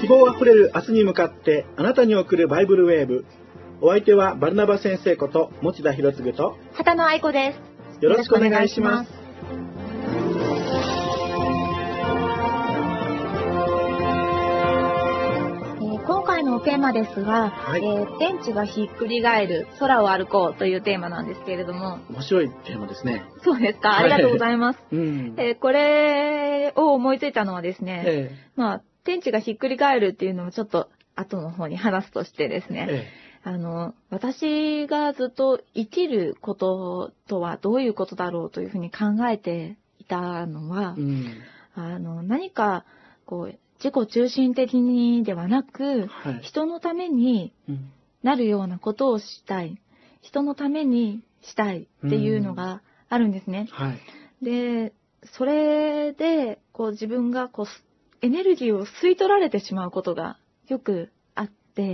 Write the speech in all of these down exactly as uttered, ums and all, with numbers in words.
望あふれる明日に向かってあなたに送るバイブルウェーブ。お相手はバルナバ先生こと持田博嗣と畑野愛子です。 よろしくお願いします。 今回のテーマですが、はい、えー、天地がひっくり返る空を歩こうというテーマなんですけれども。 面白いテーマですね。 そうですか、ありがとうございます。 はい、うんえー、これを思いついたのはですね、 えー、 まあ天地がひっくり返るっていうのもちょっと後の方に話すとしてですね、 えー、あの私がずっと生きることとはどういうことだろうというふうに考えていたのは、 うん、 あの何かこう自己中心的にではなく、 はい、 人のためになるようなことをしたい、人のためにしたいっていうのがあるんですね。 はい、 で、それでこう自分がこうエネルギーを吸い取られてしまうことがよくあって、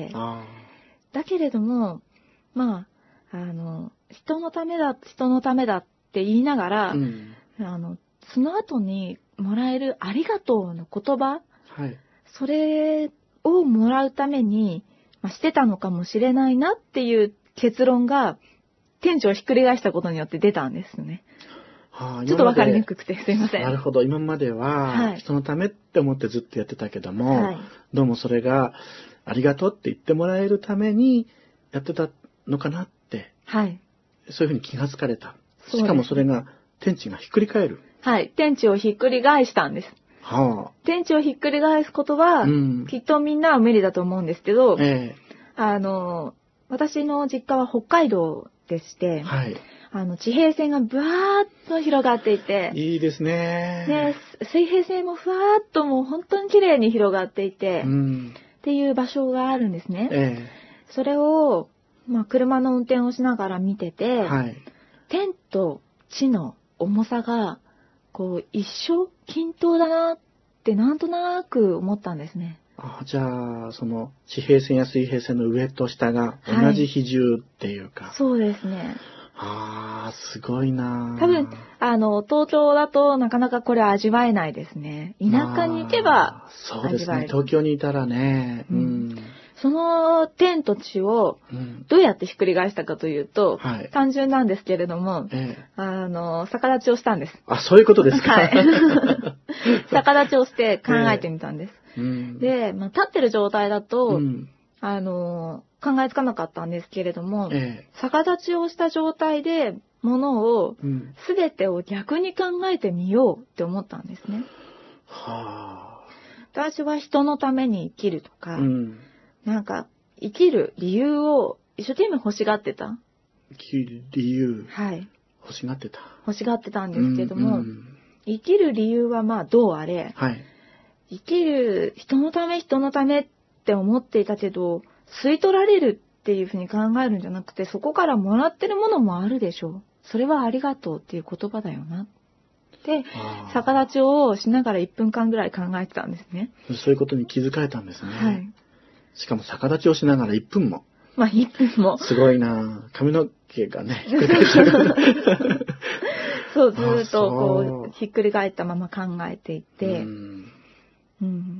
あだけれども、まあ、あの人のためだ、人のためだって言いながら、 うん、 あのその後にもらえるありがとうの言葉、 はい、 それをもらうために、まあ、してたのかもしれないなっていう結論が天地をひっくり返したことによって出たんですよね。 はあ、 ちょっと分かりにくくてすいません。 なるほど。今までは人のためって思ってずっとやってたけども、 はい、 どうもそれがありがとうって言ってもらえるためにやってたのかなって、 はい、 そういうふうに気がつかれた。しかもそれが天地がひっくり返る。 はい、天地をひっくり返したんです。 はあ、 天地をひっくり返すことは、うん、きっとみんなは無理だと思うんですけど、 えー、あの私の実家は北海道でして、 はい、 あの地平線がブワーッと広がっていて、 いいですね。 ね、水平線もふわーっともう本当に綺麗に広がっていて、 うん、 っていう場所があるんですね。 えー、それを、まあ、車の運転をしながら見てて、 はい、 天と地の重さがこう一緒均等だなってなんとなく思ったんですね。 あ、じゃあその地平線や水平線の上と下が同じ比重っていうか、 はい、そうですね。 ああ、すごいな。 多分あの東京だとなかなかこれ味わえないですね。田舎に行けばそうですね。東京にいたらね、 うんうん、その天と地をどうやってひっくり返したかというと、 うん、はい、 単純なんですけれども、 ええ、 あの逆立ちをしたんです。 あ、そういうことですか。 はい。逆立ちをして考えてみたんです。 ええ、うん、 で、まあ、立ってる状態だと、 うん、 あの考えつかなかったんですけれども、 ええ、 逆立ちをした状態でものを、うん、全てを逆に考えてみようって思ったんですね。 はあ。 私は人のために生きるとか、 うん、 なんか生きる理由を一生懸命欲しがってた。 生きる理由、 はい、 欲しがってた。 欲しがってたんですけども、 うんうん、 生きる理由はまあどうあれ、 はい、 生きる人のため人のためって思っていたけど、吸い取られるっていうふうに考えるんじゃなくて、そこからもらってるものもあるでしょう。それはありがとうっていう言葉だよな。で、逆立ちをしながらいっぷんかんぐらい考えてたんですね。 そういうことに気づかれたんですね。 はい。 しかも逆立ちをしながらいっぷんも。 まあいっぷんも。 すごいな。髪の毛がね、ひっくり返っちゃう。 そう、ずっとこうひっくり返ったまま考えていて、 うん、 うん、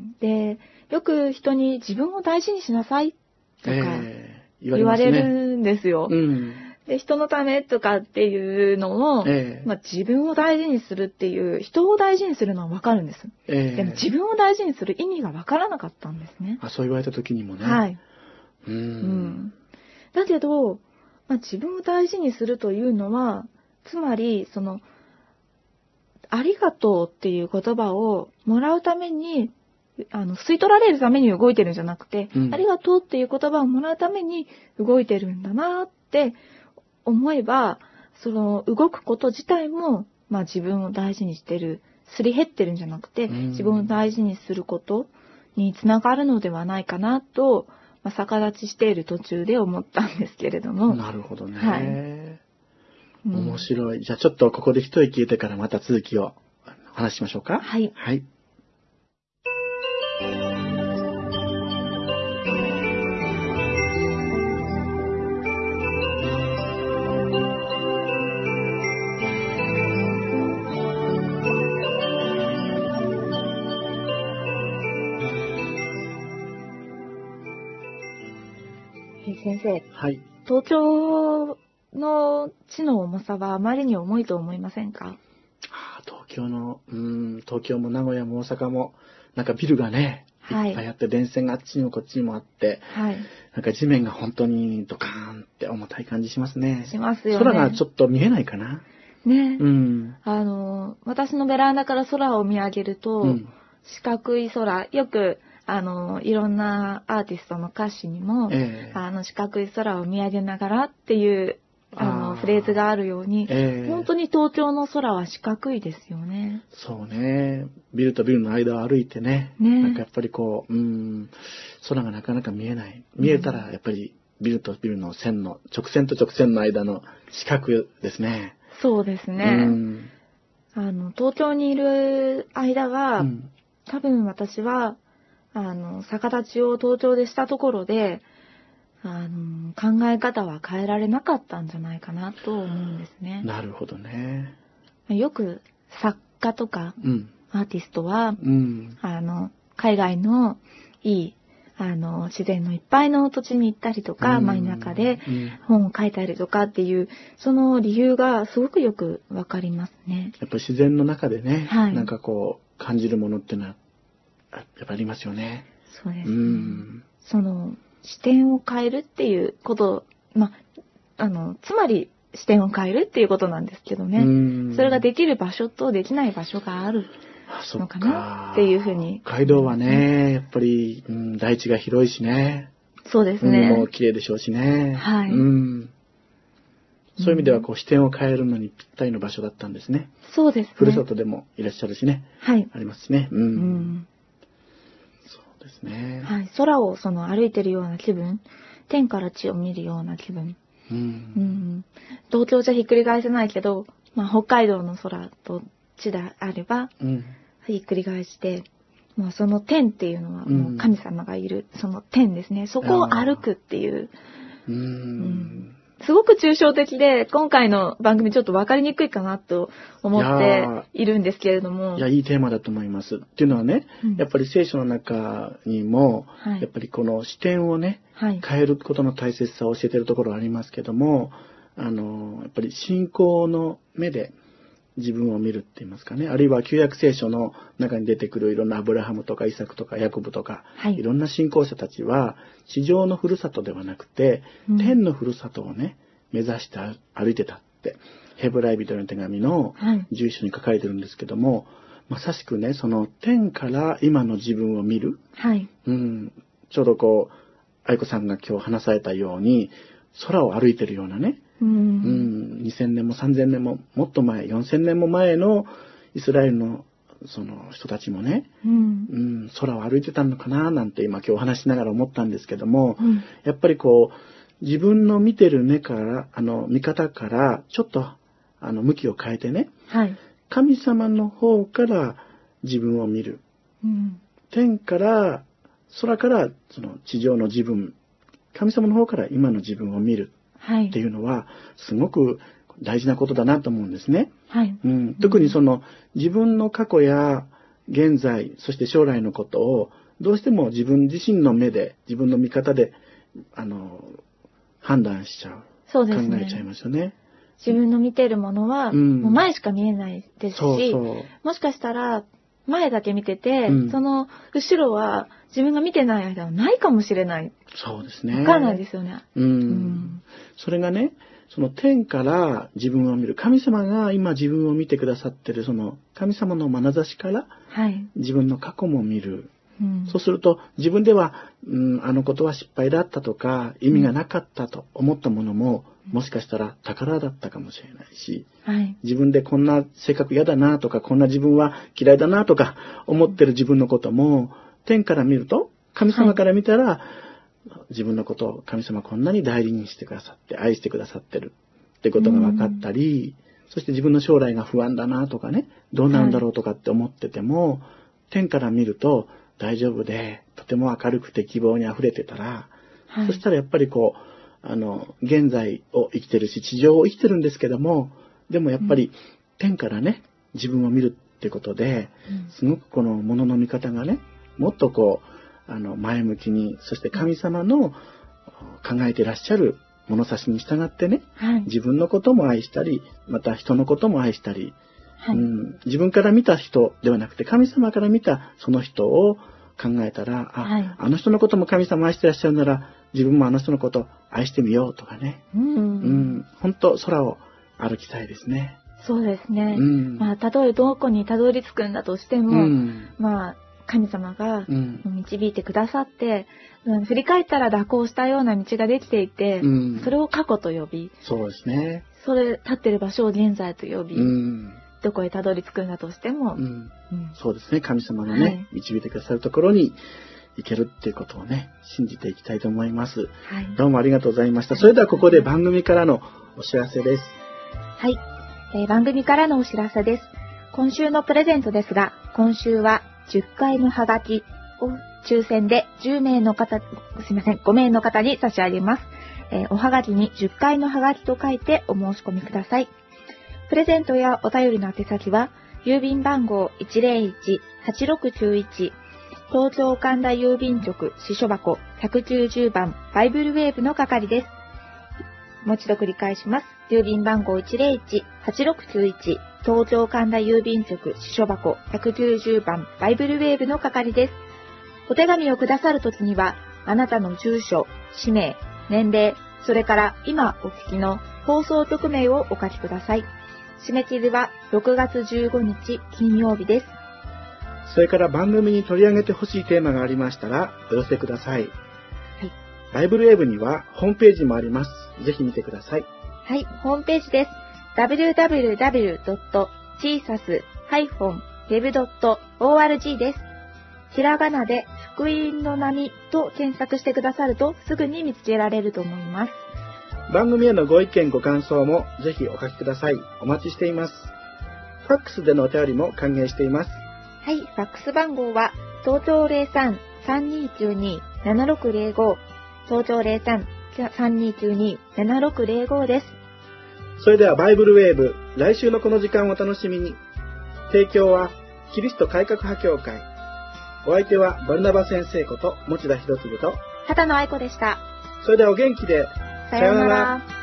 で、よく人に自分を大事にしなさいとか言われるんですよ。 えーうん、 で、人のためとかっていうのを、 えーまあ、自分を大事にするっていう、人を大事にするのはわかるんです。 えー、 でも自分を大事にする意味がわからなかったんですね。 あ、そう言われた時にもね。 はい。 うん、うん、 だけど、まあ、自分を大事にするというのは、つまりそのありがとうっていう言葉をもらうために、あの吸い取られるために動いてるんじゃなくて、うん、ありがとうっていう言葉をもらうために動いてるんだなって思えば、その動くこと自体も、まあ、自分を大事にしてる、すり減ってるんじゃなくて、うん、自分を大事にすることにつながるのではないかなと、まあ、逆立ちしている途中で思ったんですけれども。 なるほどね。 はい、 面白い。じゃあちょっとここで一息入れてからまた続きを話しましょうか。 はい。 はい。 え先生、 はい。 東京の地の重さはあまりに重いと思いませんか？ あー東京の、うーん、東京も名古屋も大阪も、なんかビルがね、 はいいっぱいあって、電線があっちにもこっちにもあって、 はい。 なんか地面が本当にドカーンって重たい感じしますね。 しますよね。 空がちょっと見えないかな。 ね、 うん。 あの、私のベランダから空を見上げると、 うん、 四角い空、よく、あの、いろんなアーティストの歌詞にも、 えー、 あの、四角い空を見上げながらっていう、あの、 あーフレーズがあるように、 えー、 本当に東京の空は四角いですよね。 そうね。ビルとビルの間を歩いてね。 ねなんかやっぱりこう、うん、空がなかなか見えない。見えたらやっぱりビルとビルの線の、直線と直線の間の四角ですね。 そうですね。 うん、 あの、東京にいる間は、 うん、 多分私は、あの、逆立ちを東京でしたところで、あの、考え方は変えられなかったんじゃないかなと思うんですね。 なるほどね。 よく作家とかうん、 アーティストは、 うん、 あの、海外のいい、あの、自然のいっぱいの土地に行ったりとか、 うん真ん中でうん本を書いたりとかっていう、その理由がすごくよくわかりますね。 やっぱり自然の中でね、 はいなんかこう、感じるものっていうのは、やっぱありますよね。 そうですね。 うんその、視点を変えるっていうこと、まあ、あの、つまり視点を変えるっていうことなんですけどね。 うんそれができる場所とできない場所があるあそっのかなっていうふうに。 北海道はね、やっぱり、うん、大地が広いしね。 そうです海ね。 も綺麗でしょうしね。 はいうん。そういう意味では、こう、視点を変えるのにぴったりの場所だったんですね。 そうですね。 ふるさとでもいらっしゃるしね。 はい。 ありますしね。うん。 うんそうですね。 はい。空をその歩いてるような気分、天から地を見るような気分。 う。 うんん。東京じゃひっくり返せないけど、まあ、北海道の空と地であれば、 うん。 ひっくり返して、もうその天っていうのはうんもう神様がいる、その天ですね。そこを歩くっていう、 ううんん。 すごく抽象的で、今回の番組ちょっと分かりにくいかなと思っているんですけれども。 いや、いいテーマだと思います。っていうのはね、 うんやっぱり聖書の中にも、 はいやっぱりこの視点をね、 はい。 変えることの大切さを教えているところはありますけども、あの、やっぱり信仰の目で自分を見るって言いますかね、あるいは旧約聖書の中に出てくるいろんなアブラハムとかイサクとかヤコブとか、 はいいろんな信仰者たちは、地上のふるさとではなくて、 うん天のふるさとをね、目指して歩いてたって、ヘブライ人への手紙のはいじゅういっ章に書かれてるんですけども、まさしくね、その天から今の自分を見る、 はい。 うん、ちょうどこう、愛子さんが今日話されたように、空を歩いてるようなね、 う。 うんん、にせんねんもさんぜんねんももっと前、よんせんねんも前のイスラエルのその人たちもね、 うん。 うん、空を歩いてたのかななんて今今日話しながら思ったんですけども、 うんやっぱりこう、自分の見てる目から、あの、見方から、ちょっと、あの、向きを変えてね、 はい。 神様の方から自分を見る。 うん。 天から空からその地上の自分、神様の方から今の自分を見るはい。 っていうのはすごく大事なことだなと思うんですね。 はい。 うん、特にその自分の過去や現在、そして将来のことをどうしても自分自身の目で、自分の見方であの判断しちゃう。 そうですね。 考えちゃいますよね。 自分の見てるものは、 うんもう前しか見えないですし、 そうそう。 もしかしたら、前だけ見てて、 うんその後ろは自分が見てない間はないかもしれない。 そうですね。 わからないですよね。 うん。 うんそれがね、その天から自分を見る。神様が今自分を見てくださってる、その神様の眼差しからはい。 自分の過去も見る。 うんそうすると自分では、うん、あのことは失敗だったとか意味がなかったと思ったものも、もしかしたら宝だったかもしれないし、 はい。 自分でこんな性格嫌だなとか、こんな自分は嫌いだなとか思ってる自分のことも、天から見ると、神様から見たら、自分のことを神様こんなに大事にしてくださって、愛してくださってるってことが分かったり、そして自分の将来が不安だなとかね、どうなるんだろうとかって思ってても、天から見ると大丈夫で、とても明るくて希望に溢れてたら、 はい。 そしたらやっぱりこう、あの、現在を生きてるし、地上を生きてるんですけども、でもやっぱり天からね、自分を見るってことで、 うんすごくこのものの見方がね、もっとこう、あの、前向きに、そして神様の、 考えていらっしゃる物差しに従ってね、 はい。 自分のことも愛したり、また人のことも愛したり、 はい。 うん、自分から見た人ではなくて神様から見たその人を考えたら、あ、 はい。 あの人のことも神様愛してらっしゃるなら自分もあの人のこと愛してみようとかね。 うん。 うん、本当空を歩きたいですね。 そうですね。 うん、 まあ、たとえどこにたどり着くんだとしても、 うん、 まあ、神様がうん導いてくださって、うん、振り返ったら蛇行したような道ができていて、 うん、 それを過去と呼び、 そうですね。 それ立ってる場所を現在と呼び、 うん、 どこへたどり着くんだとしても、 うん、 うんそうですね。神様のね、 はい、 導いてくださるところに行けるっていうことをね、信じていきたいと思います。 はい、 どうもありがとうございました。それではここで番組からのお知らせです。 はい、えー、番組からのお知らせです。今週のプレゼントですが、今週はじゅっかいのハガキを抽選でじゅうめいの方、すいません、ごめいの方に差し上げます。えー、おはがきにじゅっかいのハガキと書いてお申し込みください。プレゼントやお便りの宛先は、郵便番号 いちぜろいち はちろくきゅういち、東京神田郵便局支所箱ひゃくきゅうじゅうばんバイブルウェーブの係です。もう一度繰り返します。郵便番号 いちぜろいち はちろくきゅういち、東京神田郵便局支所箱ひゃくきゅうじゅうばんバイブルウェーブの係です。お手紙をくださるときには、あなたの住所、氏名、年齢、それから今お聞きの放送局名をお書きください。締め切りはろくがつじゅうごにち金曜日です。 それから番組に取り上げてほしいテーマがありましたらお寄せください。はい。バイブルウェーブにはホームページもあります。ぜひ見てください。 はい、ホームページです。ダブリューダブリューダブリュードットジーサスダッシュウェブドットオーアールジー です。ひらがなで福音の波と検索してくださるとすぐに見つけられると思います。 番組へのご意見ご感想もぜひお書きください。お待ちしています。ファックスでのお便りも歓迎しています。 はい、ファックス番号は東京 ゼロさん さんにーきゅうに ななろくゼロご 東京 ゼロさん さんにーきゅうに ななろくゼロごです。 それではバイブルウェーブ、来週のこの時間をお楽しみに。提供はキリスト改革派協会。お相手はバルナバ先生こと持田博次と畑野愛子でした。 それではお元気で。 さようなら。